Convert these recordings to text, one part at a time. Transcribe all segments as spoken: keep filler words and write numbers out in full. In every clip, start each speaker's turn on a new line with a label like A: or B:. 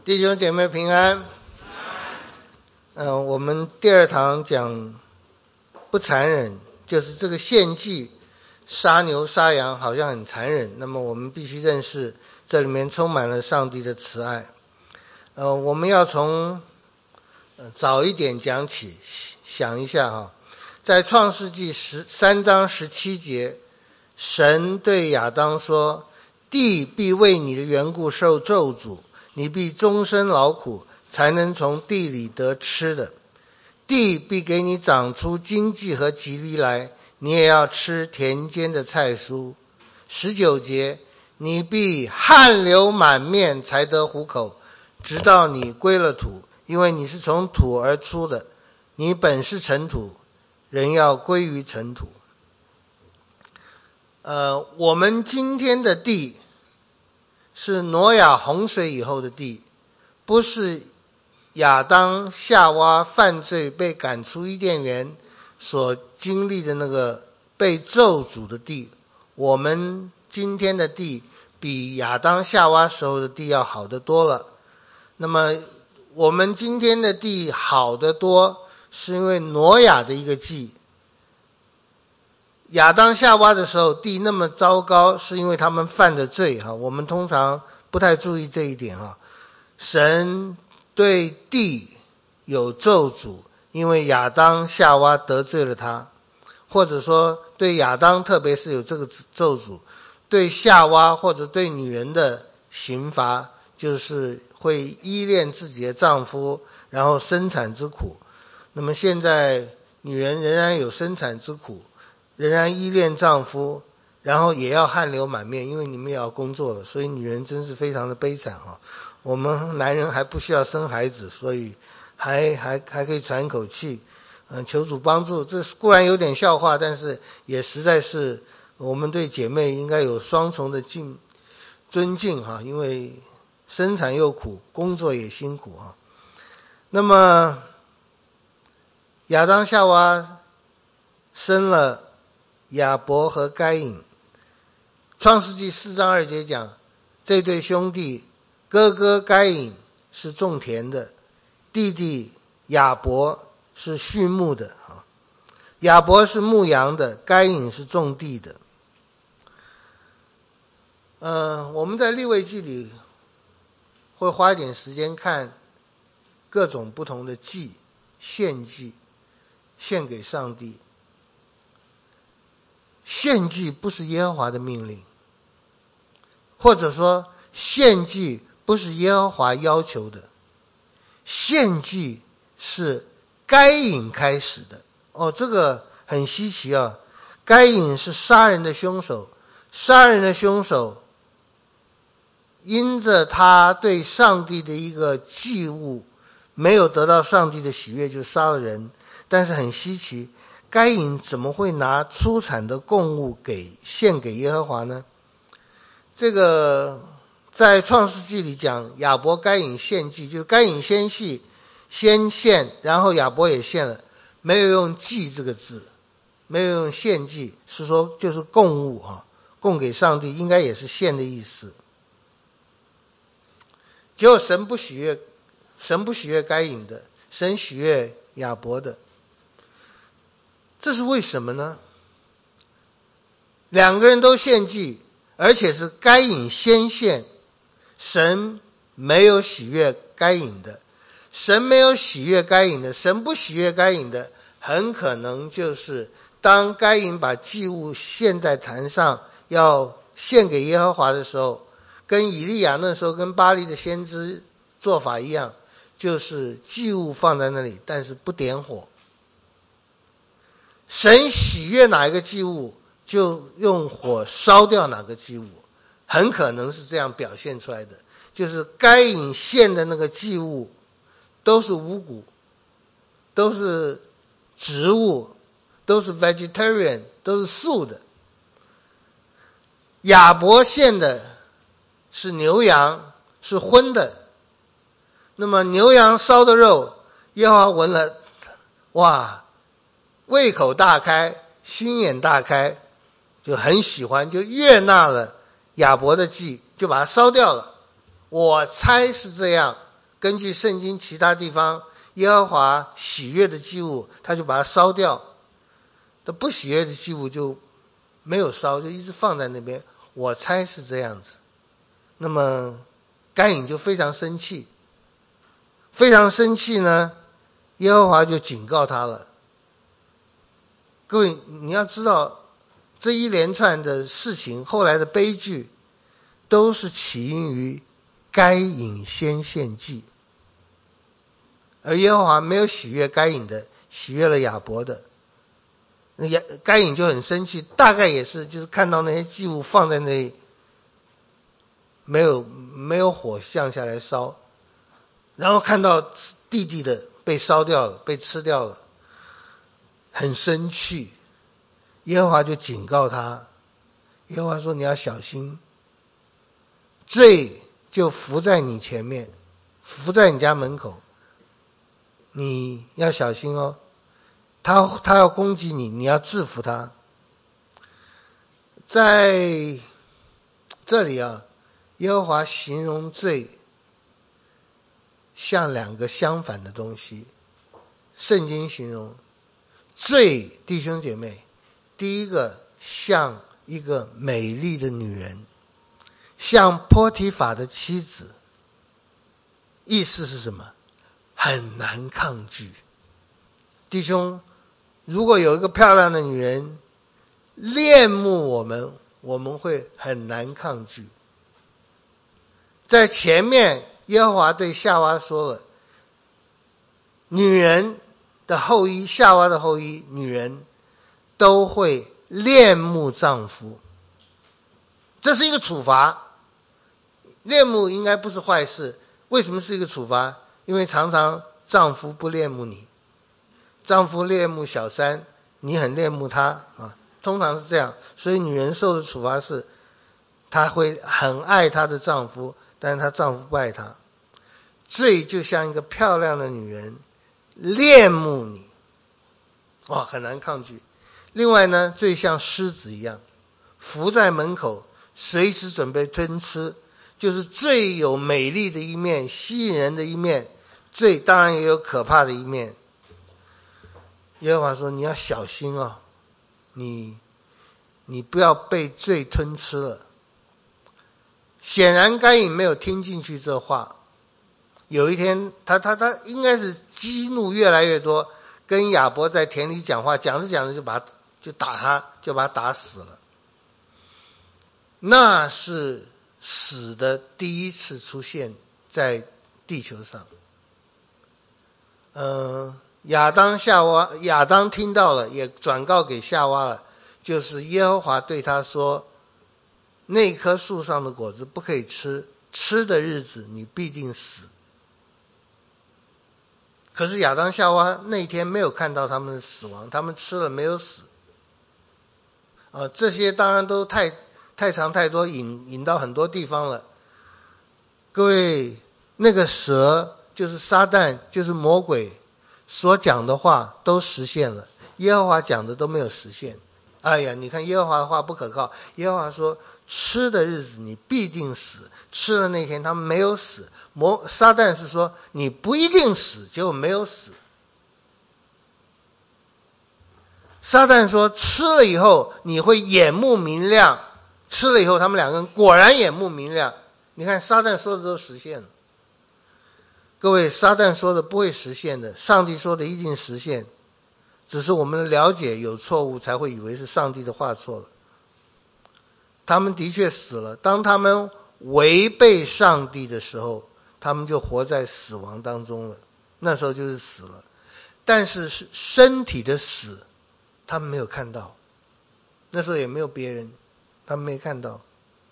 A: 弟兄姐妹平安。嗯、呃，我们第二堂讲不残忍，就是这个献祭杀牛杀羊好像很残忍，那么我们必须认识这里面充满了上帝的慈爱。呃，我们要从、呃、早一点讲起，想一下哈，在创世纪十三章十七节，神对亚当说：地必为你的缘故受咒诅，你必终身劳苦，才能从地里得吃的。地必给你长出荆棘和棘藜来，你也要吃田间的菜蔬。十九节，你必汗流满面才得糊口，直到你归了土，因为你是从土而出的，你本是尘土，人要归于尘土。呃，我们今天的地是挪亚洪水以后的地，不是亚当夏娃犯罪被赶出伊甸园所经历的那个被咒诅的地。我们今天的地比亚当夏娃时候的地要好得多了。那么我们今天的地好得多，是因为挪亚的一个祭。亚当夏娃的时候地那么糟糕，是因为他们犯的罪哈，我们通常不太注意这一点哈。神对地有咒诅，因为亚当夏娃得罪了他，或者说对亚当特别是有这个咒诅，对夏娃或者对女人的刑罚就是会依恋自己的丈夫，然后生产之苦。那么现在女人仍然有生产之苦，仍然依恋丈夫，然后也要汗流满面，因为你们也要工作了，所以女人真是非常的悲惨啊。我们男人还不需要生孩子，所以还还还可以喘口气。嗯，求主帮助。这固然有点笑话，但是也实在是我们对姐妹应该有双重的敬尊敬哈，因为生产又苦，工作也辛苦哈。那么亚当夏娃生了亚伯和该隐。创世纪四章二节讲，这对兄弟，哥哥该隐是种田的，弟弟亚伯是畜牧的。亚伯是牧羊的，该隐是种地的。呃，我们在利未记里会花一点时间看各种不同的祭，献祭，献给上帝。献祭不是耶和华的命令，或者说献祭不是耶和华要求的，献祭是该隐开始的。哦，这个很稀奇啊！该隐是杀人的凶手，杀人的凶手因着他对上帝的一个祭物没有得到上帝的喜悦，就杀了人。但是很稀奇，该隐怎么会拿出产的供物给献给耶和华呢？这个在创世纪里讲，亚伯该隐献祭，就是该隐先祭先献，然后亚伯也献了，没有用祭这个字，没有用献祭，是说就是供物啊，供给上帝，应该也是献的意思。结果神不喜悦，神不喜悦该隐的，神喜悦亚伯的。这是为什么呢？两个人都献祭，而且是该隐先献，神没有喜悦该隐的，神没有喜悦该隐的，神不喜悦该隐的，很可能就是当该隐把祭物献在坛上，要献给耶和华的时候，跟以利亚那时候跟巴力的先知做法一样，就是祭物放在那里，但是不点火。神喜悦哪一个祭物，就用火烧掉哪个祭物，很可能是这样表现出来的。就是该隐献的那个祭物都是五谷，都是植物，都是 vegetarian， 都是素的。亚伯献的是牛羊，是荤的。那么牛羊烧的肉，耶和华闻了，哇，胃口大开，心眼大开，就很喜欢，就悦纳了亚伯的祭，就把它烧掉了。我猜是这样， 根据圣经其他地方耶和华喜悦的祭物，他就把它烧掉，他不喜悦的祭物就没有烧，就一直放在那边，我猜是这样子。那么该隐就非常生气，非常生气呢，耶和华就警告他了。各位你要知道，这一连串的事情后来的悲剧都是起因于该隐先献祭，而耶和华没有喜悦该隐的，喜悦了亚伯的。该隐就很生气，大概也是就是看到那些祭物放在那里，没有没有火降下来烧，然后看到弟弟的被烧掉了，被吃掉了，很生气。耶和华就警告他，耶和华说你要小心，罪就伏在你前面，伏在你家门口，你要小心哦。他他要攻击你，你要制服他。在这里啊，耶和华形容罪像两个相反的东西。圣经形容罪，弟兄姐妹，第一个像一个美丽的女人，像波提法的妻子，意思是什么？很难抗拒。弟兄，如果有一个漂亮的女人恋慕我们，我们会很难抗拒。在前面耶和华对夏娃说了，女人的后裔，夏娃的后裔，女人都会恋慕丈夫，这是一个处罚。恋慕应该不是坏事，为什么是一个处罚？因为常常丈夫不恋慕你，丈夫恋慕小三，你很恋慕他啊，通常是这样。所以女人受的处罚是，她会很爱她的丈夫，但是她丈夫不爱她。罪就像一个漂亮的女人恋慕你，哇，很难抗拒。另外呢，罪像狮子一样，伏在门口，随时准备吞吃。就是罪有美丽的一面，吸引人的一面，罪当然也有可怕的一面。耶和华说你要小心哦，你你不要被罪吞吃了。显然该隐没有听进去这话。有一天他他他应该是激怒越来越多，跟亚伯在田里讲话，讲着讲着就把就打他，就把他打死了。那是死的第一次出现在地球上。呃亚当夏娃，亚当听到了，也转告给夏娃了，就是耶和华对他说，那棵树上的果子不可以吃，吃的日子你必定死。可是亚当夏娃那天没有看到他们的死亡，他们吃了没有死。呃，这些当然都太太长太多，引引到很多地方了。各位，那个蛇就是撒旦，就是魔鬼所讲的话都实现了，耶和华讲的都没有实现。哎呀，你看耶和华的话不可靠。耶和华说吃的日子你必定死，吃了那天他们没有死。魔撒旦是说你不一定死，结果没有死。撒旦说吃了以后你会眼目明亮，吃了以后他们两个人果然眼目明亮。你看撒旦说的都实现了。各位，撒旦说的不会实现的，上帝说的一定实现，只是我们的了解有错误，才会以为是上帝的话错了。他们的确死了，当他们违背上帝的时候，他们就活在死亡当中了，那时候就是死了。但是是身体的死他们没有看到，那时候也没有别人，他们没看到。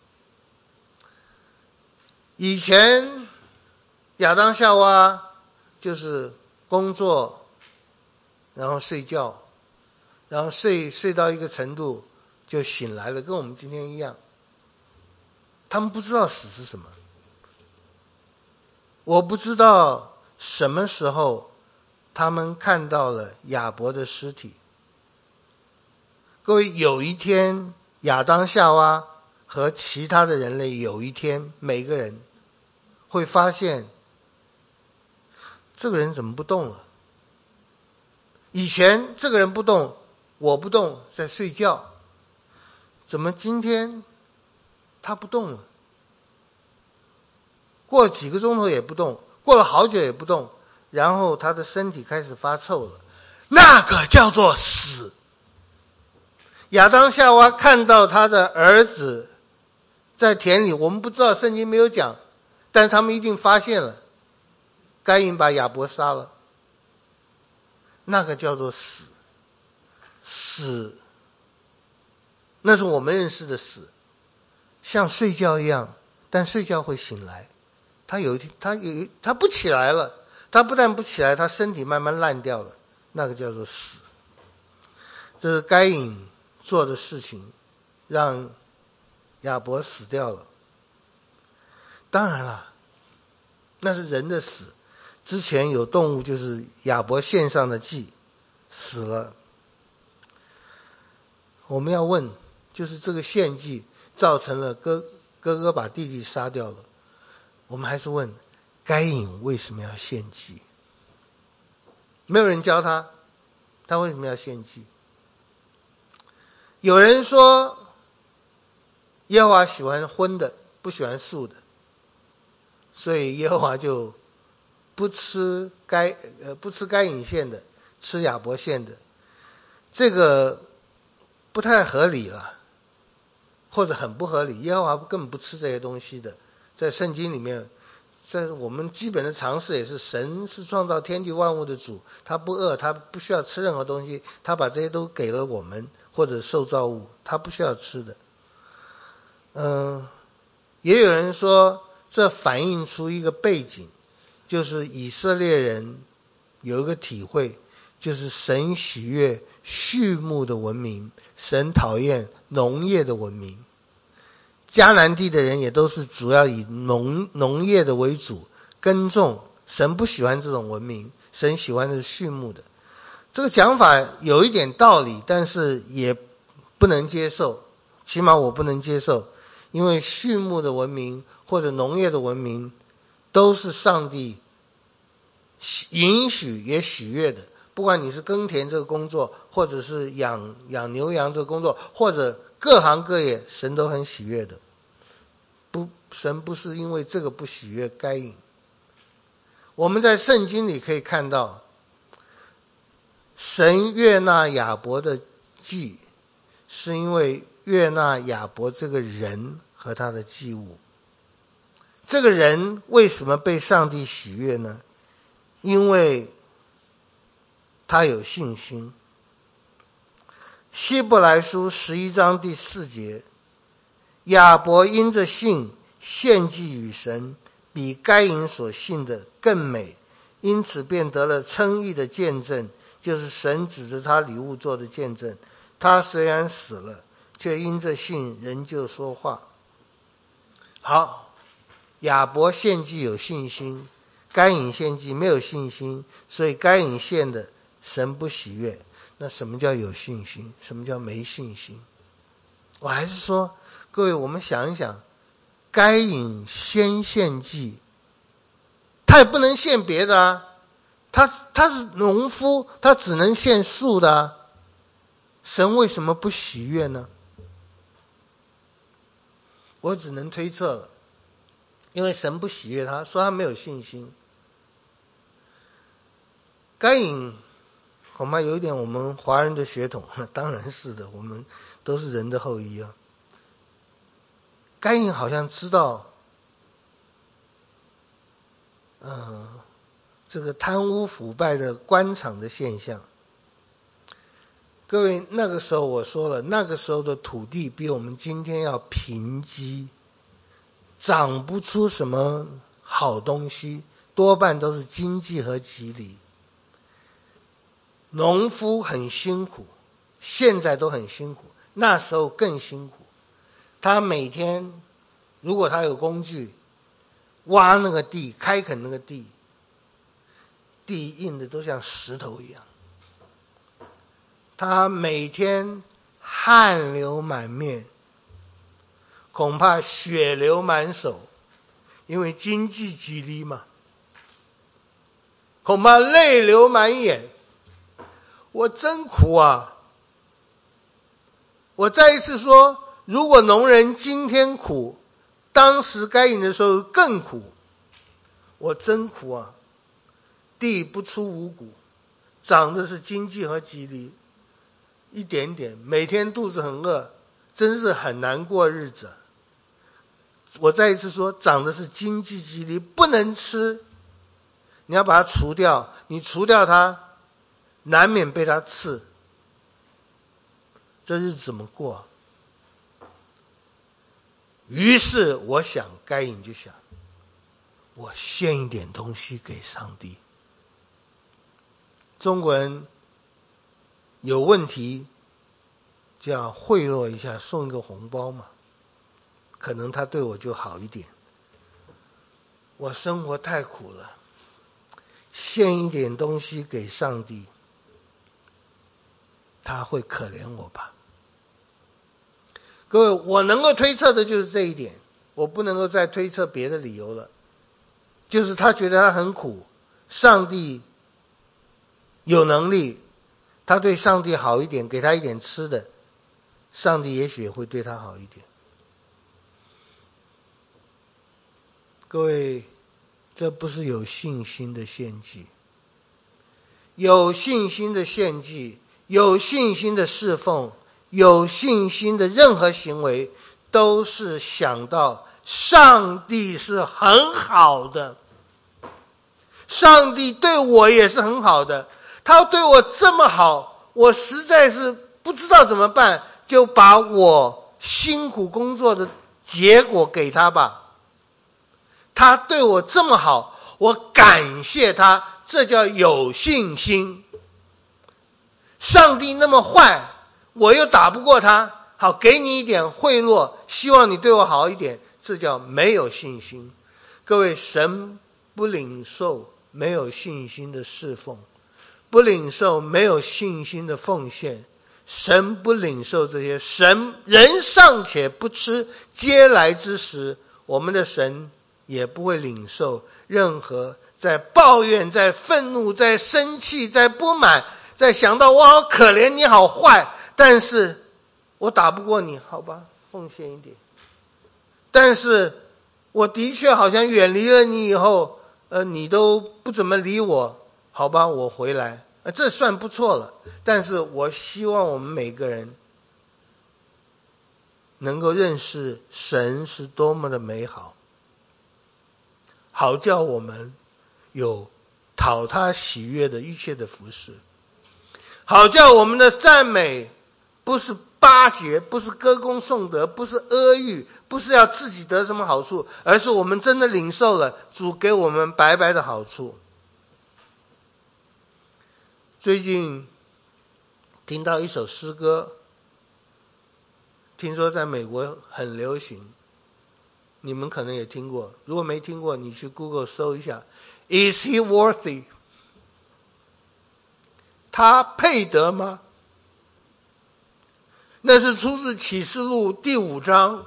A: 以前亚当夏娃就是工作，然后睡觉，然后睡睡到一个程度就醒来了，跟我们今天一样。他们不知道死是什么。我不知道什么时候他们看到了亚伯的尸体。各位，有一天亚当夏娃和其他的人类有一天每个人会发现这个人怎么不动了？以前这个人不动，我不动，在睡觉，怎么今天他不动了？过了几个钟头也不动，过了好久也不动，然后他的身体开始发臭了，那个叫做死。亚当夏娃看到他的儿子在田里，我们不知道，圣经没有讲，但是他们一定发现了，该隐把亚伯杀了，那个叫做死。死，那是我们认识的死，像睡觉一样，但睡觉会醒来。他有一天，他有他不起来了，他不但不起来，他身体慢慢烂掉了，那个叫做死。这是该隐做的事情，让亚伯死掉了。当然了，那是人的死，之前有动物，就是亚伯献上的祭死了。我们要问，就是这个献祭造成了哥哥哥把弟弟杀掉了，我们还是问，该隐为什么要献祭？没有人教他，他为什么要献祭？有人说耶和华喜欢荤的，不喜欢素的，所以耶和华就不吃该呃不吃该隐献的，吃亚伯献的。这个不太合理了，或者很不合理。耶和华根本不吃这些东西的，在圣经里面，在我们基本的常识也是，神是创造天地万物的主，他不饿，他不需要吃任何东西，他把这些都给了我们或者受造物，他不需要吃的。嗯，也有人说这反映出一个背景，就是以色列人有一个体会，就是神喜悦畜牧的文明，神讨厌农业的文明。迦南地的人也都是主要以农农业的为主，耕种，神不喜欢这种文明，神喜欢的是畜牧的。这个讲法有一点道理，但是也不能接受，起码我不能接受，因为畜牧的文明或者农业的文明都是上帝允许也喜悦的，不管你是耕田这个工作，或者是养养牛羊这个工作，或者各行各业，神都很喜悦的。不，神不是因为这个不喜悦该隐。我们在圣经里可以看到，神悦纳亚伯的祭，是因为悦纳亚伯这个人和他的祭物。这个人为什么被上帝喜悦呢？因为他有信心。希伯来书十一章第四节，亚伯因着信献祭与神，比该隐所信的更美，因此便得了称义的见证，就是神指着他礼物做的见证。他虽然死了，却因着信仍旧说话。好，亚伯献祭有信心，该隐献祭没有信心，所以该隐献的神不喜悦。那什么叫有信心？什么叫没信心？我还是说，各位，我们想一想，该隐先献祭，他也不能献别的啊，他他是农夫，他只能献素的啊，神为什么不喜悦呢？我只能推测了，因为神不喜悦他，说他没有信心。该隐恐怕有一点我们华人的血统，当然是的，我们都是人的后裔啊。该隐好像知道，呃，这个贪污腐败的官场的现象。各位，那个时候我说了，那个时候的土地比我们今天要贫瘠，长不出什么好东西，多半都是荆棘和棘藜。农夫很辛苦，现在都很辛苦，那时候更辛苦。他每天如果他有工具，挖那个地，开垦那个地，地硬的都像石头一样。他每天汗流满面，恐怕血流满手，因为经济激励嘛。 恐怕泪流满眼。我真苦啊！我再一次说，如果农人今天苦，当时该隐的时候更苦。我真苦啊！地不出五谷，长的是经济和吉利，一点点，每天肚子很饿，真是很难过日子。我再一次说，长的是经济吉利，不能吃，你要把它除掉，你除掉它，难免被它刺，这日子怎么过？于是我想，该隐就想，我献一点东西给上帝。中国人有问题就要贿赂一下，送一个红包嘛，可能他对我就好一点。我生活太苦了，献一点东西给上帝，他会可怜我吧？各位，我能够推测的就是这一点，我不能够再推测别的理由了。就是他觉得他很苦，上帝有能力，他对上帝好一点，给他一点吃的，上帝也许也会对他好一点。各位，这不是有信心的献祭。有信心的献祭，有信心的侍奉，有信心的任何行为，都是想到上帝是很好的，上帝对我也是很好的，他对我这么好，我实在是不知道怎么办，就把我辛苦工作的结果给他吧。他对我这么好，我感谢他，这叫有信心。上帝那么坏，我又打不过他，好，给你一点贿赂，希望你对我好一点，这叫没有信心。各位，神不领受没有信心的侍奉，不领受没有信心的奉献，神不领受这些。神人尚且不吃嗟来之食，我们的神也不会领受任何在抱怨、在愤怒、在生气、在不满，在想到我好可怜，你好坏，但是我打不过你，好吧，奉献一点。但是我的确好像远离了你以后，呃，你都不怎么理我，好吧，我回来，呃，这算不错了。但是我希望我们每个人能够认识神是多么的美好，好叫我们有讨他喜悦的一切的服事，好叫我们的赞美不是巴结，不是歌功颂德，不是阿谀，不是要自己得什么好处，而是我们真的领受了主给我们白白的好处。最近听到一首诗歌，听说在美国很流行，你们可能也听过，如果没听过，你去 Google 搜一下 Is he worthy？ 他配得吗？那是出自启示录第五章。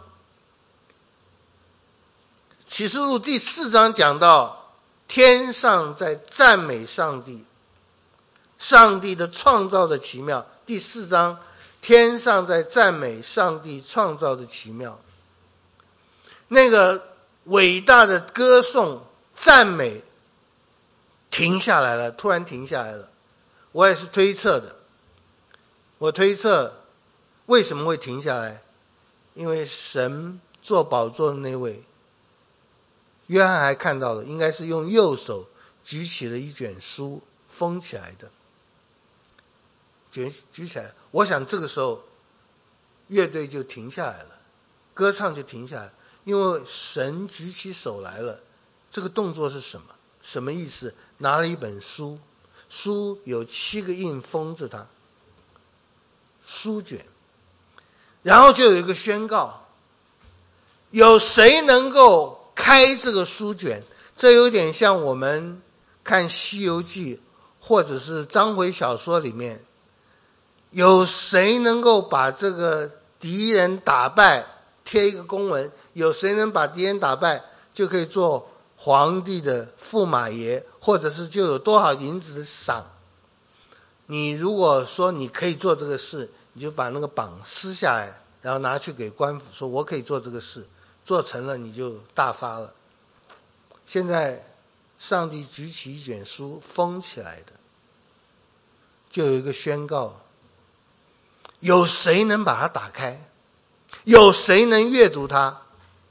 A: 启示录第四章讲到天上在赞美上帝，上帝的创造的奇妙。第四章天上在赞美上帝创造的奇妙，那个伟大的歌颂赞美停下来了，突然停下来了。我也是推测的，我推测为什么会停下来，因为神坐宝座的那位约翰还看到了，应该是用右手举起了一卷书封起来的，举举起来。我想这个时候乐队就停下来了，歌唱就停下来，因为神举起手来了。这个动作是什么？什么意思？拿了一本书，书有七个印封着它，书卷，然后就有一个宣告，有谁能够开这个书卷？这有点像我们看《西游记》或者是章回小说里面，有谁能够把这个敌人打败，贴一个公文，有谁能把敌人打败，就可以做皇帝的驸马爷，或者是就有多少银子的赏。你如果说你可以做这个事，你就把那个榜撕下来，然后拿去给官府，说我可以做这个事，做成了你就大发了。现在上帝举起一卷书封起来的，就有一个宣告，有谁能把它打开？有谁能阅读它？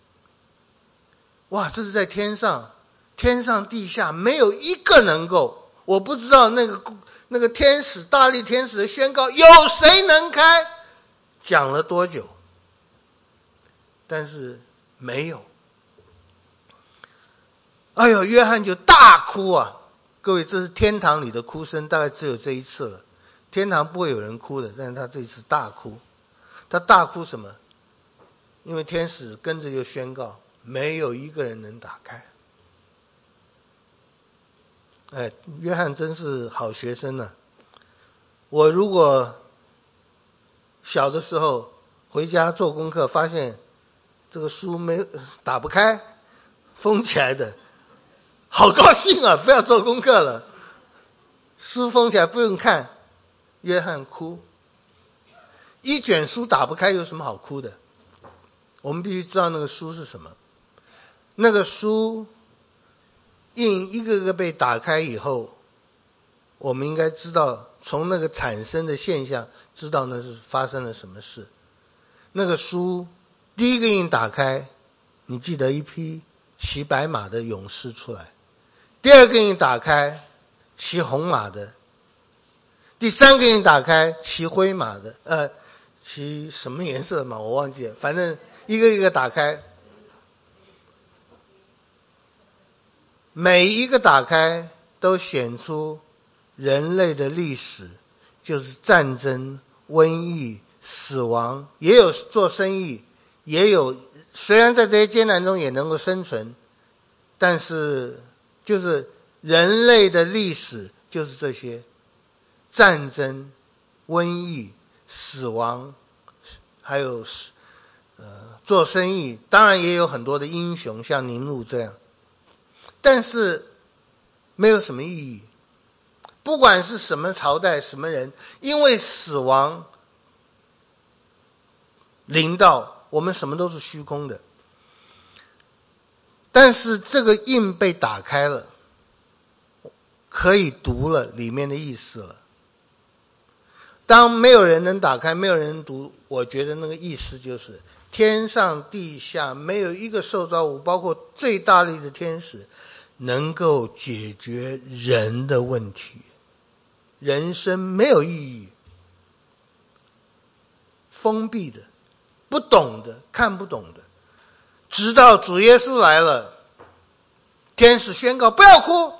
A: 哇，这是在天上，天上地下没有一个能够。我不知道那个那个天使大力天使的宣告有谁能开，讲了多久，但是没有。哎呦，约翰就大哭啊！各位，这是天堂里的哭声，大概只有这一次了。天堂不会有人哭的，但是他这一次大哭。他大哭什么？因为天使跟着就宣告，没有一个人能打开。哎，约翰真是好学生啊。我如果小的时候回家做功课，发现这个书没打不开，封起来的，好高兴啊！不要做功课了，书封起来不用看。约翰哭，一卷书打不开有什么好哭的？我们必须知道那个书是什么。那个书印一个个被打开以后，我们应该知道从那个产生的现象知道那是发生了什么事。那个书第一个印打开，你记得一匹骑白马的勇士出来，第二个印打开骑红马的，第三个印打开骑灰马的，呃骑什么颜色的马我忘记了，反正一个一个打开，每一个打开都显出人类的历史，就是战争、瘟疫、死亡，也有做生意，也有虽然在这些艰难中也能够生存，但是就是人类的历史就是这些战争、瘟疫、死亡，还有呃做生意，当然也有很多的英雄，像宁禄这样，但是没有什么意义。不管是什么朝代、什么人，因为死亡临到，我们什么都是虚空的。但是这个印被打开了，可以读了里面的意思了。当没有人能打开，没有人能读，我觉得那个意思就是天上地下没有一个受造物，包括最大力的天使，能够解决人的问题。人生没有意义，封闭的，不懂的，看不懂的，直到主耶稣来了，天使宣告不要哭，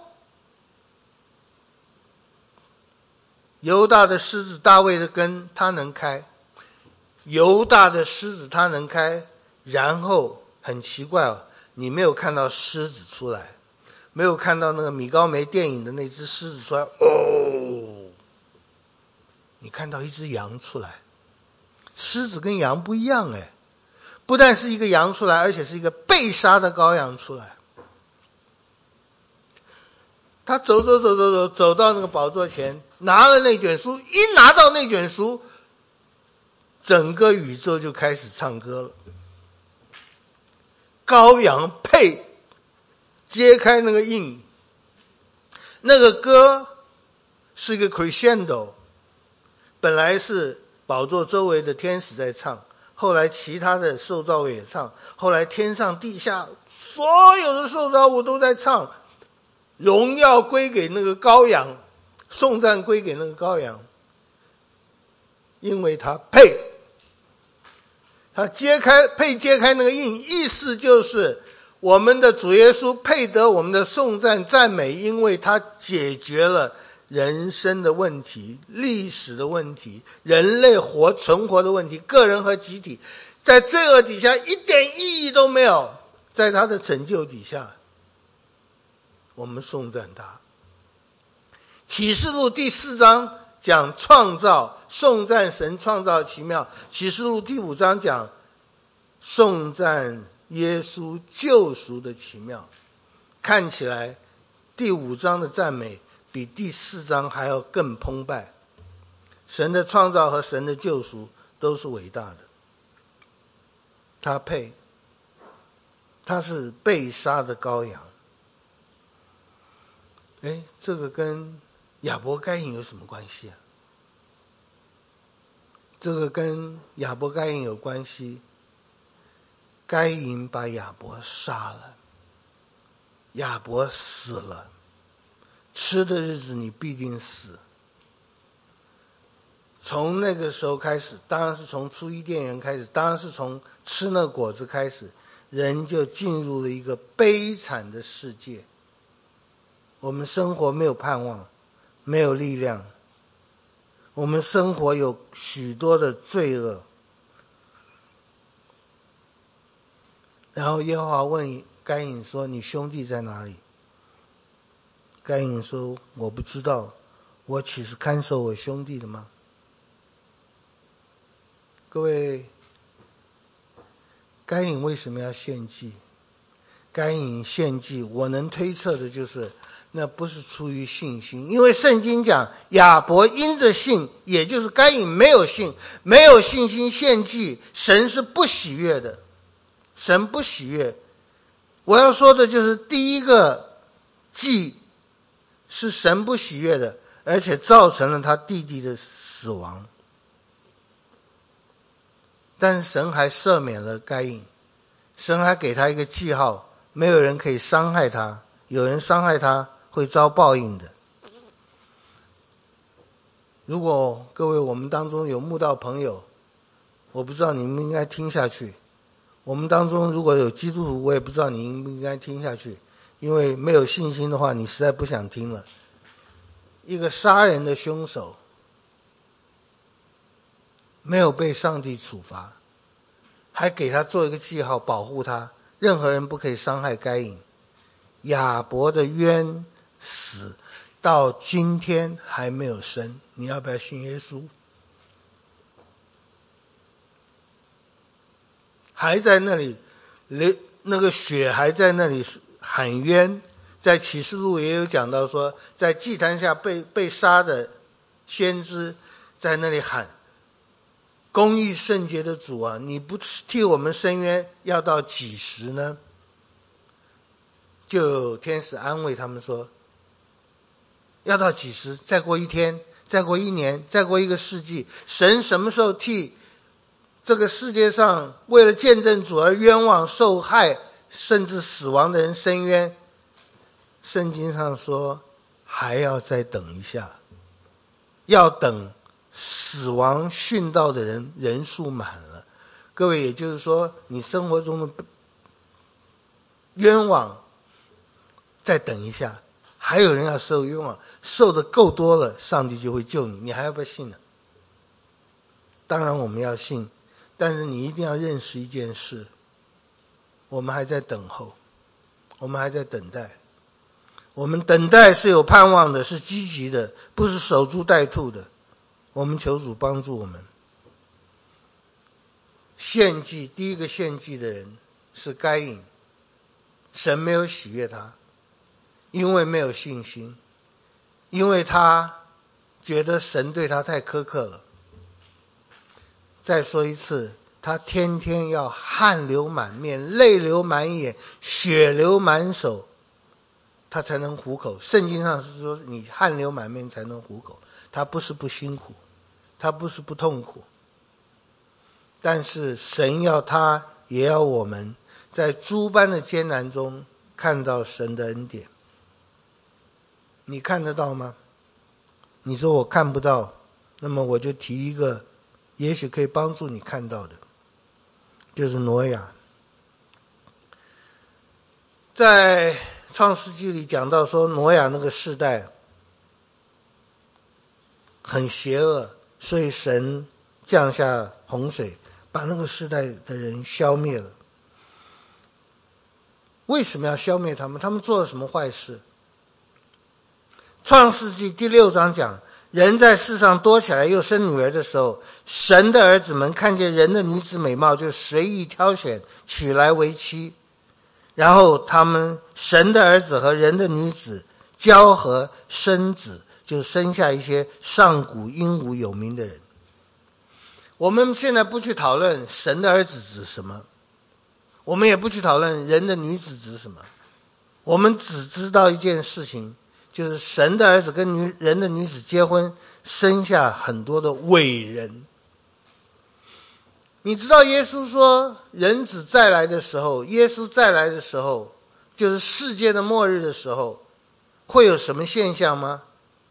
A: 犹大的狮子大卫的根他能开，犹大的狮子他能开，然后很奇怪哦，你没有看到狮子出来，没有看到那个米高梅电影的那只狮子出来，哦，你看到一只羊出来。狮子跟羊不一样哎，不但是一个羊出来，而且是一个被杀的羔羊出来。他走走走走走走到那个宝座前，拿了那卷书，一拿到那卷书，整个宇宙就开始唱歌了。羔羊配揭开那个印，那个歌是一个 crescendo， 本来是宝座周围的天使在唱，后来其他的受造物也唱，后来天上地下所有的受造物都在唱，荣耀归给那个羔羊，颂赞归给那个羔羊，因为他配。他揭开配揭开那个印，意思就是我们的主耶稣配得我们的颂赞赞美，因为他解决了人生的问题、历史的问题、人类活存活的问题，个人和集体在罪恶底下一点意义都没有，在他的拯救底下，我们颂赞他。启示录第四章讲创造，颂赞神创造奇妙。启示录第五章讲颂赞耶稣救赎的奇妙。 看起来第五章的赞美比第四章还要更澎湃。神的创造和神的救赎都是伟大的，他配，他是被杀的羔羊。哎，这个跟亚伯该隐有什么关系啊？这个跟亚伯该隐有关系。该隐把亚伯杀了，亚伯死了，吃的日子你必定死。从那个时候开始，当然是从初伊甸园开始，当然是从吃那果子开始，人就进入了一个悲惨的世界。我们生活没有盼望，没有力量，我们生活有许多的罪恶。然后耶和华问该隐说：你兄弟在哪里？该隐说：我不知道，我岂是看守我兄弟的吗？各位，该隐为什么要献祭？该隐献祭，我能推测的就是那不是出于信心，因为圣经讲亚伯因着信，也就是该隐没有信，没有信心献祭，神是不喜悦的，神不喜悦。我要说的就是第一个祭是神不喜悦的，而且造成了他弟弟的死亡。但是神还赦免了该隐，神还给他一个记号，没有人可以伤害他，有人伤害他会遭报应的。如果各位我们当中有慕道朋友，我不知道你们应该听下去。我们当中如果有基督徒，我也不知道你应不应该听下去，因为没有信心的话，你实在不想听了。一个杀人的凶手没有被上帝处罚，还给他做一个记号保护他，任何人不可以伤害该隐。亚伯的冤死到今天还没有生，你要不要信耶稣？还在那里，那个血还在那里喊冤。在启示录也有讲到说，在祭坛下被被杀的先知在那里喊：公义圣洁的主啊，你不替我们伸冤，要到几时呢？就有天使安慰他们说：要到几时？再过一天，再过一年，再过一个世纪，神什么时候替这个世界上为了见证主而冤枉受害甚至死亡的人伸冤？圣经上说还要再等一下，要等死亡殉道的人人数满了。各位，也就是说你生活中的冤枉再等一下，还有人要受冤枉，受的够多了，上帝就会救你。你还要不要信呢？当然我们要信，但是你一定要认识一件事，我们还在等候，我们还在等待。我们等待是有盼望的，是积极的，不是守株待兔的。我们求主帮助我们。献祭，第一个献祭的人是该隐，神没有喜悦他，因为没有信心，因为他觉得神对他太苛刻了。再说一次，他天天要汗流满面，泪流满眼，血流满手，他才能糊口。圣经上是说你汗流满面才能糊口，他不是不辛苦，他不是不痛苦，但是神要他也要我们在诸般的艰难中看到神的恩典。你看得到吗？你说我看不到，那么我就提一个也许可以帮助你看到的，就是挪亚。在创世纪里讲到说，挪亚那个世代很邪恶，所以神降下洪水，把那个世代的人消灭了。为什么要消灭他们？他们做了什么坏事？创世纪第六章讲，人在世上多起来又生女儿的时候，神的儿子们看见人的女子美貌，就随意挑选，娶来为妻。 然后他们神的儿子和人的女子交合生子，就生下一些上古英武有名的人。我们现在不去讨论神的儿子指什么，我们也不去讨论人的女子指什么，我们只知道一件事情，就是神的儿子跟女人的女子结婚，生下很多的伟人。你知道耶稣说人子再来的时候，耶稣再来的时候，就是世界的末日的时候，会有什么现象吗？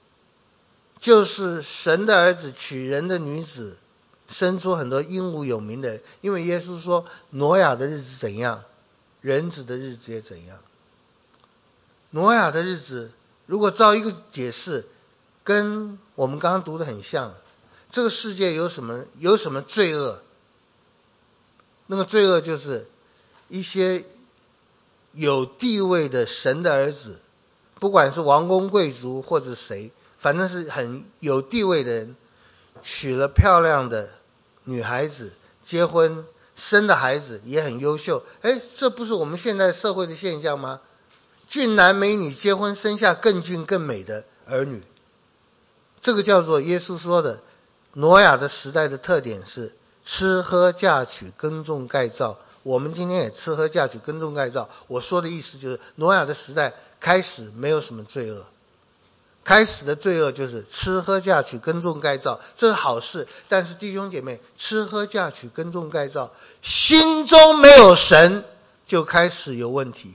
A: 就是神的儿子娶人的女子，生出很多英武有名的人。因为耶稣说挪亚的日子怎样，人子的日子也怎样。挪亚的日子如果照一个解释，跟我们刚刚读的很像。这个世界有什么有什么罪恶？那个罪恶就是一些有地位的神的儿子，不管是王公贵族或者谁，反正是很有地位的人，娶了漂亮的女孩子，结婚生的孩子也很优秀。哎，这不是我们现在社会的现象吗？俊男美女结婚生下更俊更美的儿女，这个叫做耶稣说的挪亚的时代的特点是吃喝嫁娶耕种盖造。我们今天也吃喝嫁娶耕种盖造。我说的意思就是挪亚的时代开始没有什么罪恶，开始的罪恶就是吃喝嫁娶耕种盖造，这是好事。但是弟兄姐妹，吃喝嫁娶耕种盖造，心中没有神就开始有问题。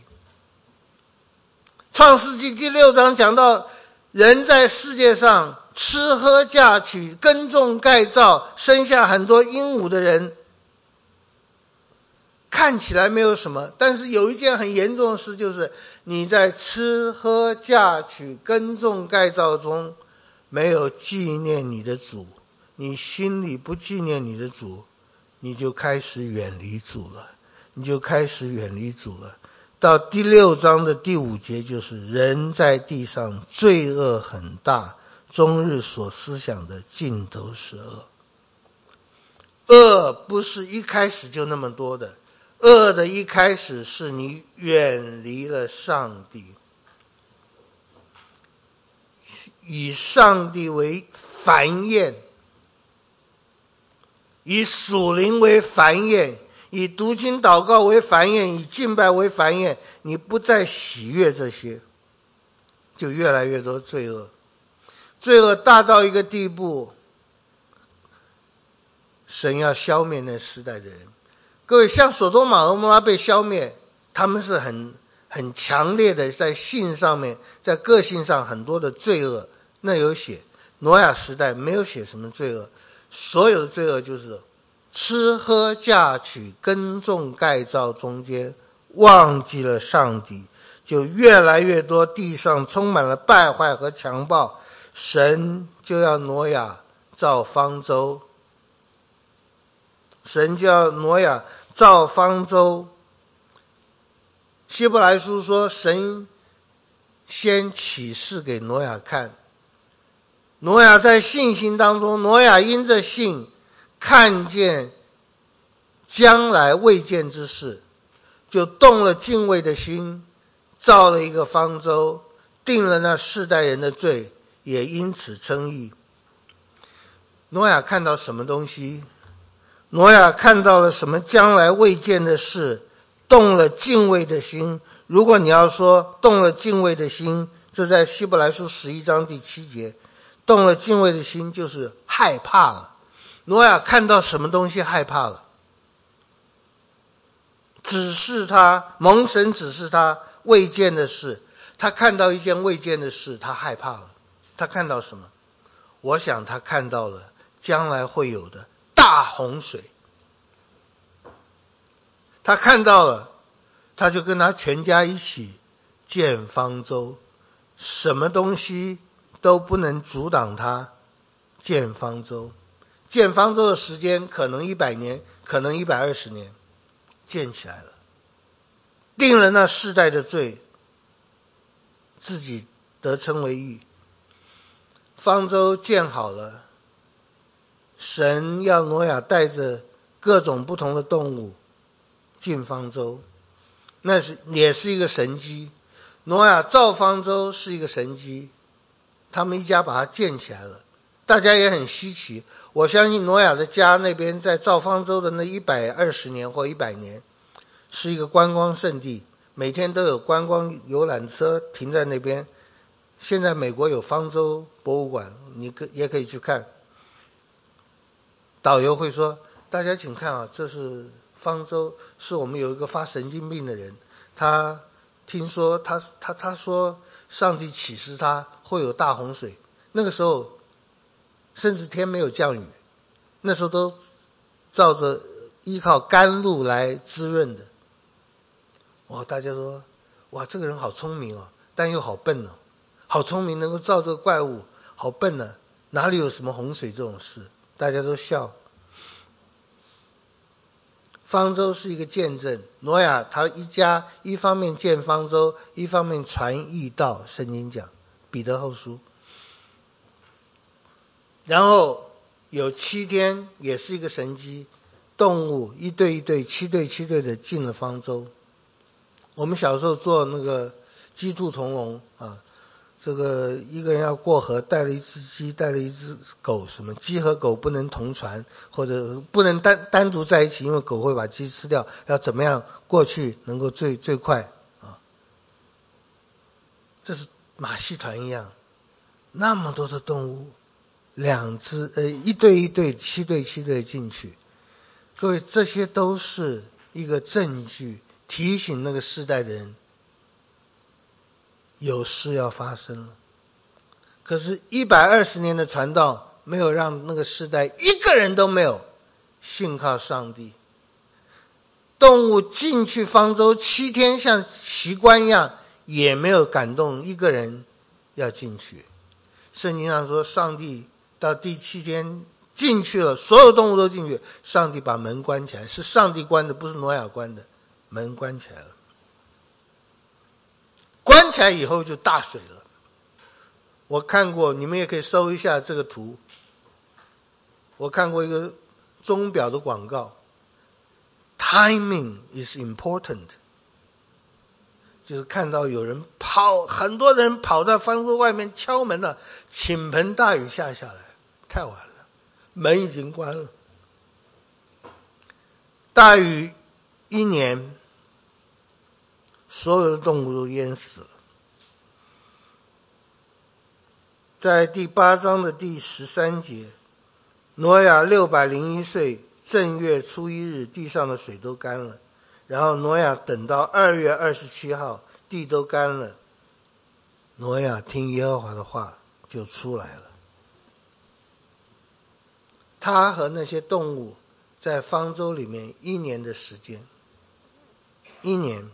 A: 创世纪第六章讲到人在世界上吃喝嫁娶耕种盖造，生下很多英武的人，看起来没有什么，但是有一件很严重的事，就是你在吃喝嫁娶耕种盖造中没有纪念你的主，你心里不纪念你的主，你就开始远离主了，你就开始远离主了。到第六章的第五节，就是人在地上罪恶很大，终日所思想的尽都是恶。恶不是一开始就那么多的，恶的一开始是你远离了上帝，以上帝为繁衍，以属灵为繁衍，以读经祷告为繁衍，以敬拜为繁衍，你不再喜悦这些，就越来越多罪恶。罪恶大到一个地步，神要消灭那时代的人。各位，像所多玛蛾摩拉被消灭，他们是很很强烈的在性上面，在个性上很多的罪恶，那有写。挪亚时代没有写什么罪恶，所有的罪恶就是吃喝嫁娶耕种盖造中间忘记了上帝，就越来越多，地上充满了败坏和强暴。神就要挪亚造方舟，神就要挪亚造方舟。希伯来书说，神先启示给挪亚看，挪亚在信心当中，挪亚因着信看见将来未见之事，就动了敬畏的心，造了一个方舟，定了那世代人的罪，也因此称义。挪亚看到什么东西？挪亚看到了什么将来未见的事，动了敬畏的心。如果你要说动了敬畏的心，这在希伯来书十一章第七节，动了敬畏的心就是害怕了。挪亚看到什么东西害怕了？指示他，蒙神指示他未见的事，他看到一件未见的事，他害怕了。他看到什么？我想他看到了将来会有的大洪水。他看到了，他就跟他全家一起建方舟，什么东西都不能阻挡他建方舟。建方舟的时间可能一百年，可能一百二十年，建起来了，定了那世代的罪，自己得称为义。方舟建好了，神要挪亚带着各种不同的动物进方舟。 那是也是一个神迹。挪亚造方舟是一个神迹，他们一家把它建起来了，大家也很稀奇。我相信挪亚的家那边在造方舟的那一百二十年或一百年，是一个观光胜地，每天都有观光游览车停在那边。现在美国有方舟博物馆，你可也可以去看。导游会说：“大家请看啊，这是方舟，是我们有一个发神经病的人，他听说他他他说上帝启示他会有大洪水，那个时候甚至天没有降雨，那时候都照着依靠甘露来滋润的。”哦，大家说哇，这个人好聪明哦，但又好笨哦，好聪明能够造这个怪物，好笨呢、啊，哪里有什么洪水这种事？大家都笑。方舟是一个见证，挪亚他一家一方面建方舟，一方面传义道，圣经讲彼得后书。然后有七天也是一个神迹，动物一对一对七对七对的进了方舟。我们小时候做那个鸡兔同笼啊，这个一个人要过河，带了一只鸡，带了一只狗，什么鸡和狗不能同船，或者不能单单独在一起，因为狗会把鸡吃掉，要怎么样过去能够最最快啊？这是马戏团一样，那么多的动物，两只呃一对一对七对七对进去，各位这些都是一个证据，提醒那个世代的人有事要发生了。可是一百二十年的传道没有让那个世代一个人都没有信靠上帝。动物进去方舟七天像奇观一样，也没有感动一个人要进去。圣经上说上帝到第七天进去了，所有动物都进去，上帝把门关起来，是上帝关的，不是挪亚关的，门关起来了。关起来以后就大水了。我看过，你们也可以搜一下这个图。我看过一个钟表的广告 ，Timing is important， 就是看到有人跑，很多人跑到方舟外面敲门了，倾盆大雨下下来，太晚了，门已经关了。大雨一年，所有的动物都淹死了。在第八章的第十三节，挪亚六百零一岁，正月初一日，地上的水都干了。然后挪亚等到二月二十七号，地都干了。挪亚听耶和华的话，就出来了。他和那些动物在方舟里面一年的时间，一年，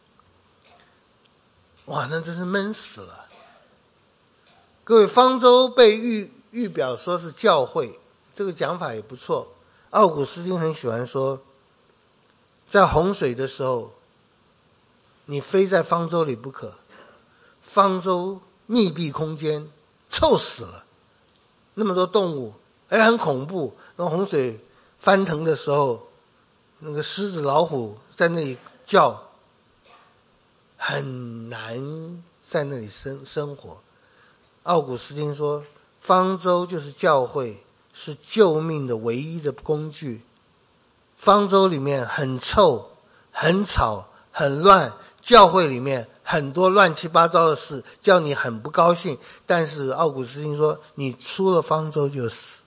A: 哇，那真是闷死了。各位，方舟被预预表说是教会，这个讲法也不错。奥古斯丁很喜欢说，在洪水的时候，你非在方舟里不可。方舟密闭空间，臭死了，那么多动物，哎，很恐怖。那洪水翻腾的时候，那个狮子、老虎在那里叫，很难在那里生生活。奥古斯丁说，方舟就是教会，是救命的唯一的工具。方舟里面很臭、很吵、很乱，教会里面很多乱七八糟的事，叫你很不高兴。但是奥古斯丁说，你出了方舟就死，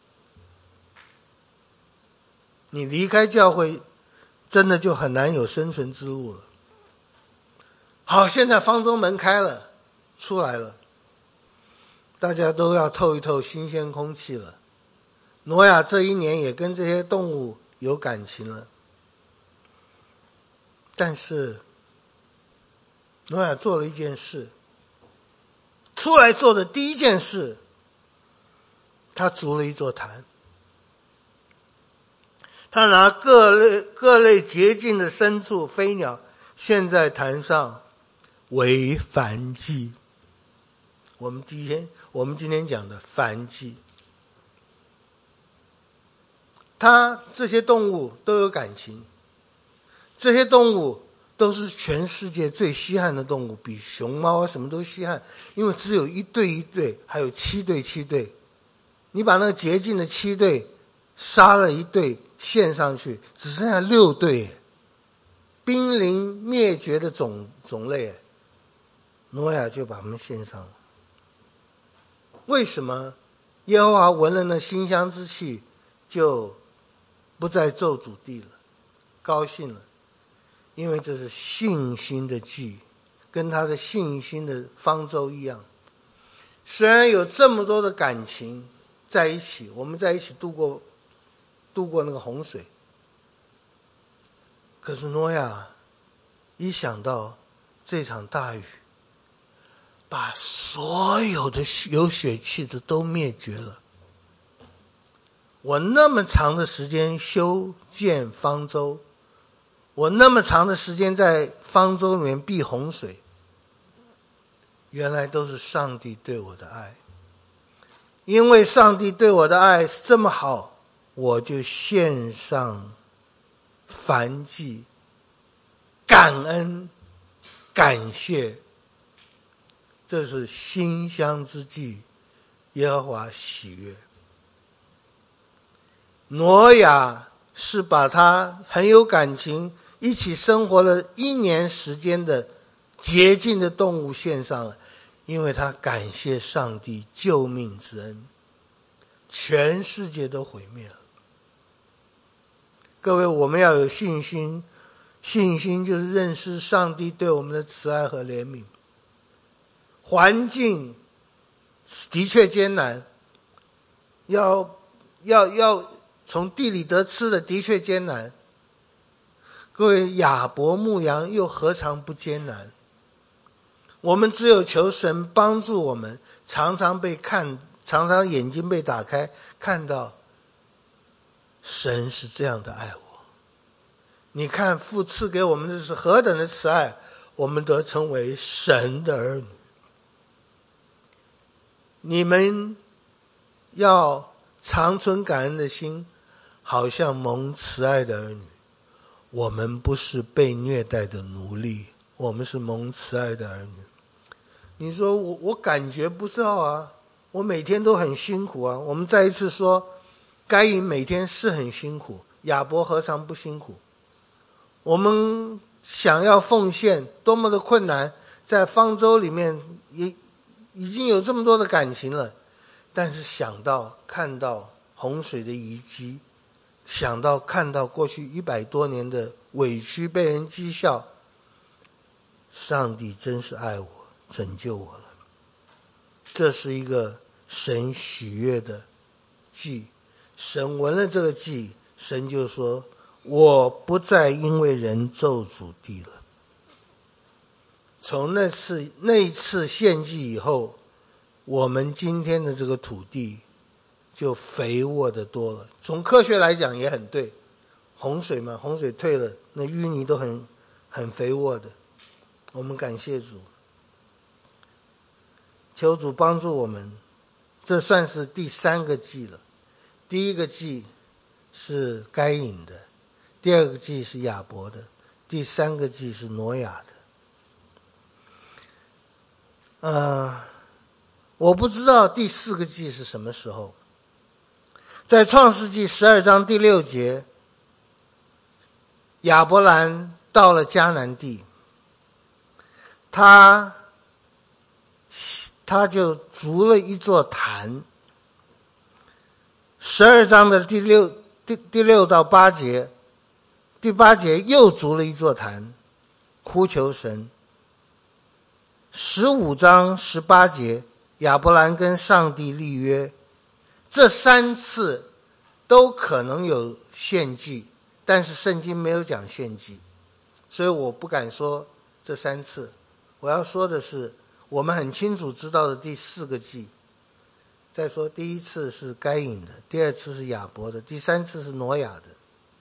A: 你离开教会，真的就很难有生存之路了。好，现在方舟门开了，出来了。大家都要透一透新鲜空气了。挪亚这一年也跟这些动物有感情了。但是挪亚做了一件事，出来做的第一件事，他筑了一座坛。他拿各类各类洁净的牲畜飞鸟献在坛上为燔祭。我们今天我们今天讲的燔祭，他这些动物都有感情，这些动物都是全世界最稀罕的动物，比熊猫啊什么都稀罕，因为只有一对一对，还有七对七对。你把那个洁净的七对杀了一对献上去，只剩下六对，濒临灭绝的种种类，挪亚就把他们献上了。为什么耶和华闻了那馨香之气，就不再咒诅地了，高兴了？因为这是信心的祭，跟他的信心的方舟一样。虽然有这么多的感情在一起，我们在一起度过度过那个洪水，可是挪亚一想到这场大雨把所有的有血气的都灭绝了，我那么长的时间修建方舟，我那么长的时间在方舟里面避洪水，原来都是上帝对我的爱。因为上帝对我的爱是这么好，我就献上燔祭，感恩感谢，这是馨香之祭，耶和华喜悦。挪亚是把他很有感情一起生活了一年时间的洁净的动物献上了，因为他感谢上帝救命之恩，全世界都毁灭了。各位，我们要有信心，信心就是认识上帝对我们的慈爱和怜悯。环境的确艰难，要要要从地里得吃的的确艰难，各位，亚伯牧羊又何尝不艰难？我们只有求神帮助我们，常常被看，常常眼睛被打开，看到神是这样的爱我。你看父赐给我们的是何等的慈爱，我们得成为神的儿女。你们要常存感恩的心，好像蒙慈爱的儿女。我们不是被虐待的奴隶，我们是蒙慈爱的儿女。你说我我感觉不到啊，我每天都很辛苦啊。我们再一次说，该隐每天是很辛苦，亚伯何尝不辛苦？我们想要奉献多么的困难，在方舟里面也已经有这么多的感情了，但是想到看到洪水的遗迹，想到看到过去一百多年的委屈被人讥笑，上帝真是爱我，拯救我了。这是一个神喜悦的祭，神闻了这个祭，神就说我不再因为人咒诅地了。从那次那一次献祭以后，我们今天的这个土地就肥沃的多了。从科学来讲也很对，洪水嘛，洪水退了，那淤泥都很很肥沃的。我们感谢主，求主帮助我们。这算是第三个祭了。第一个祭是该隐的，第二个祭是亚伯的，第三个祭是挪亚的。呃，我不知道第四个祭是什么时候。在创世纪十二章第六节，亚伯兰到了迦南地，他他就筑了一座坛。十二章的第六第第六到八节，第八节又筑了一座坛，呼求神。十五章十八节，亚伯兰跟上帝立约。这三次都可能有献祭，但是圣经没有讲献祭，所以我不敢说这三次。我要说的是我们很清楚知道的第四个祭。再说第一次是该隐的，第二次是亚伯的，第三次是挪亚的，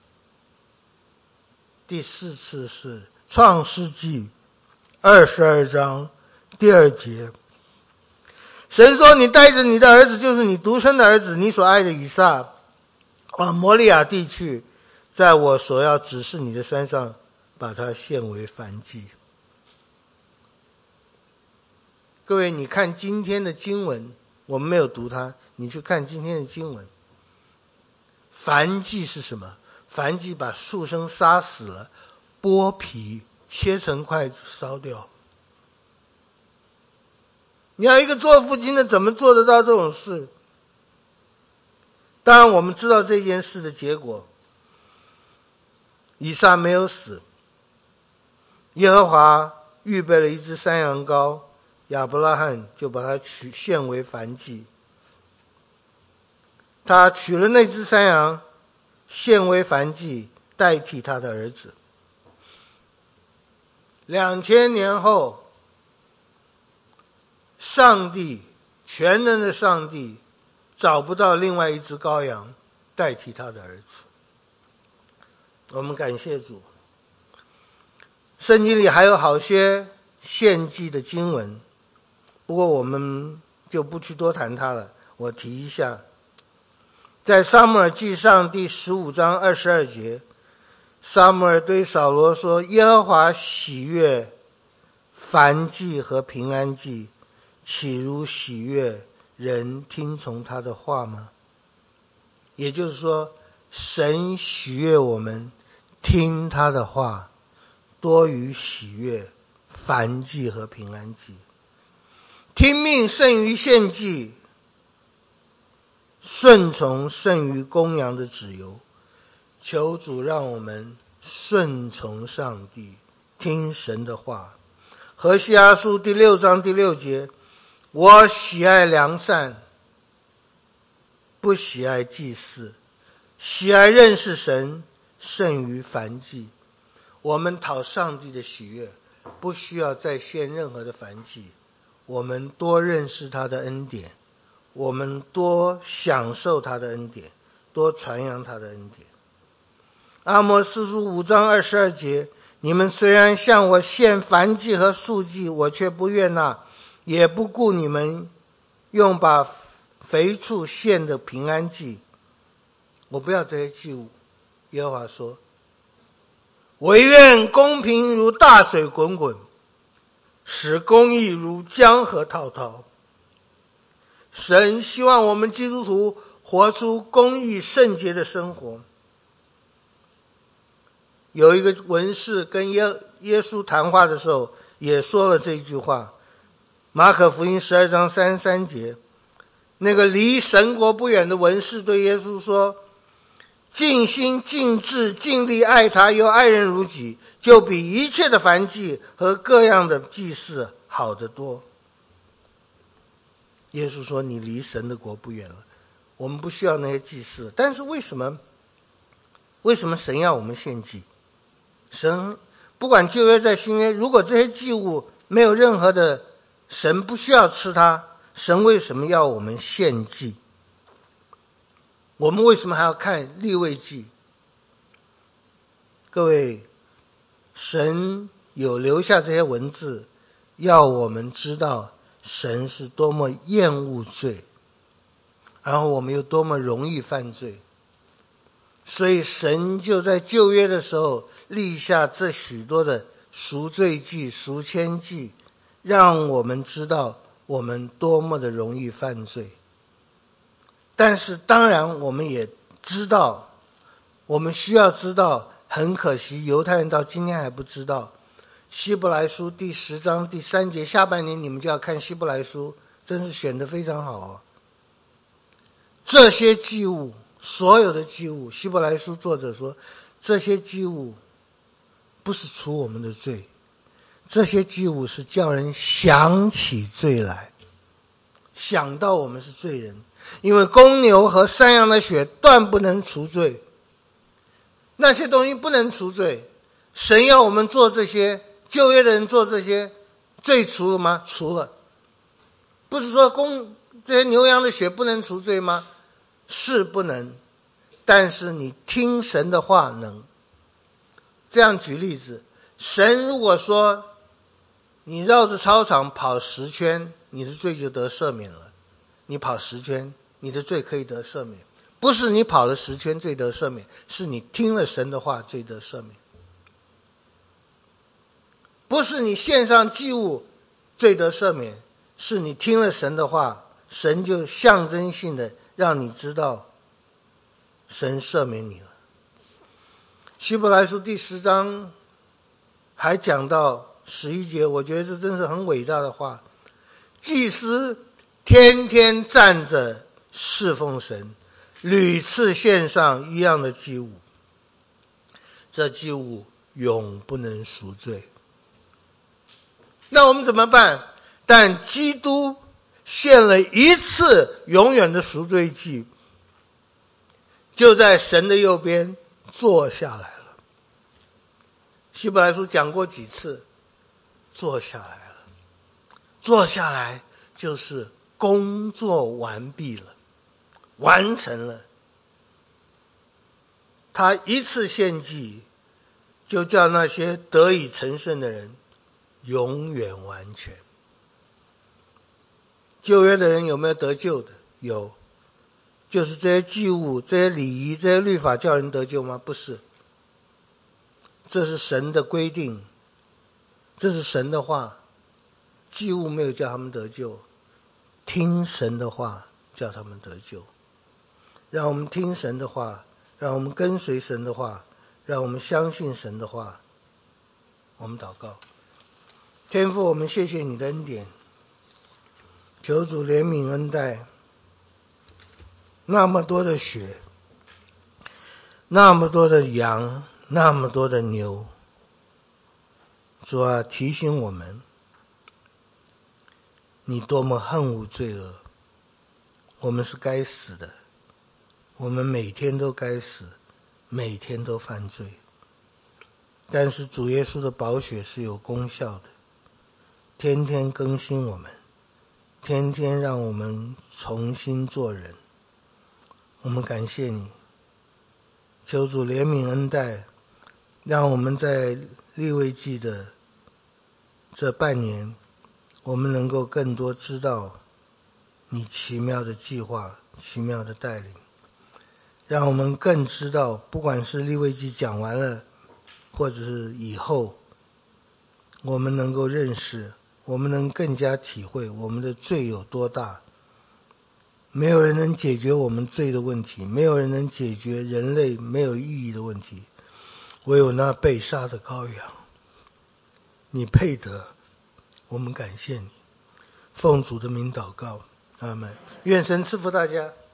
A: 第四次是创世纪二十二章第二节。神说，你带着你的儿子，就是你独生的儿子，你所爱的以撒，往摩利亚地去，在我所要指示你的山上把它献为燔祭。各位，你看今天的经文，我们没有读它，你去看今天的经文。燔祭是什么？燔祭把畜生杀死了，剥皮切成块烧掉。你要一个做父亲的怎么做得到这种事？当然我们知道这件事的结果，以撒没有死，耶和华预备了一只山羊羔，亚伯拉罕就把它取献为燔祭。他取了那只山羊献为燔祭，代替他的儿子。两千年后，上帝，全能的上帝找不到另外一只羔羊代替他的儿子。我们感谢主。圣经里还有好些献祭的经文，不过我们就不去多谈它了。我提一下，在撒母耳记上第十五章二十二节，撒母耳对扫罗说，耶和华喜悦燔祭和平安祭，岂如喜悦人听从他的话吗？也就是说，神喜悦我们听他的话，多于喜悦燔祭和平安祭。听命胜于献祭，顺从胜于公羊的脂油。求主让我们顺从上帝，听神的话。何西阿书第六章第六节，我喜爱良善，不喜爱祭祀，喜爱认识神胜于燔祭。我们讨上帝的喜悦，不需要再献任何的燔祭，我们多认识他的恩典，我们多享受他的恩典，多传扬他的恩典。阿摩司书五章二十二节，你们虽然向我献燔祭和素祭，我却不悦纳，也不顾你们用把肥畜献的平安祭。我不要这些祭物。耶和华说，惟愿公平如大水滚滚，使公义如江河滔滔。神希望我们基督徒活出公义圣洁的生活。有一个文士跟耶耶稣谈话的时候也说了这句话，马可福音十二章三十三节，那个离神国不远的文士对耶稣说，尽心尽智尽力爱他，又爱人如己，就比一切的燔祭和各样的祭祀好得多。耶稣说，你离神的国不远了，我们不需要那些祭祀。但是为什么为什么神要我们献祭？神不管旧约在新约，如果这些祭物没有任何的，神不需要吃它，神为什么要我们献祭？我们为什么还要看利未记？各位，神有留下这些文字，要我们知道神是多么厌恶罪，然后我们又多么容易犯罪。所以神就在旧约的时候立下这许多的赎罪祭、赎愆祭，让我们知道我们多么的容易犯罪。但是当然我们也知道，我们需要知道，很可惜犹太人到今天还不知道，希伯来书第十章第三节，下半年你们就要看希伯来书，真是选得非常好哦。这些祭物，所有的祭物，希伯来书作者说，这些祭物不是除我们的罪，这些祭物是叫人想起罪来，想到我们是罪人。因为公牛和山羊的血断不能除罪，那些东西不能除罪。神要我们做这些，旧约的人做这些，罪除了吗？除了。不是说公这些牛羊的血不能除罪吗？是不能，但是你听神的话能。这样举例子，神如果说你绕着操场跑十圈，你的罪就得赦免了。你跑十圈，你的罪可以得赦免。不是你跑了十圈罪得赦免，是你听了神的话罪得赦免。 不是你献上祭物罪得赦免，是你听了神的话，神就象征性的让你知道神赦免你了。希伯来书第十章还讲到十一节，我觉得这真是很伟大的话。祭司天天站着侍奉神，屡次献上一样的祭物，这祭物永不能赎罪。那我们怎么办？但基督献了一次永远的赎罪祭，就在神的右边坐下来了。希伯来书讲过几次坐下来了，坐下来就是工作完毕了，完成了。他一次献祭，就叫那些得以成圣的人永远完全。旧约的人有没有得救的？有。就是这些祭物、这些礼仪、这些律法叫人得救吗？不是。这是神的规定，这是神的话。祭物没有叫他们得救，听神的话叫他们得救。让我们听神的话，让我们跟随神的话，让我们相信神的话。我们祷告。天父，我们谢谢你的恩典，求主怜悯恩待。那么多的血，那么多的羊，那么多的牛，主啊，提醒我们，你多么恨恶罪恶。我们是该死的，我们每天都该死，每天都犯罪。但是主耶稣的宝血是有功效的，天天更新我们，天天让我们重新做人。我们感谢你，求主怜悯恩待，让我们在利未记的这半年，我们能够更多知道你奇妙的计划，奇妙的带领，让我们更知道，不管是利未记讲完了，或者是以后，我们能够认识，我们能更加体会我们的罪有多大。没有人能解决我们罪的问题，没有人能解决人类没有意义的问题，唯有那被杀的羔羊，你配得。我们感谢你，奉主的名祷告，阿们。愿神赐福大家。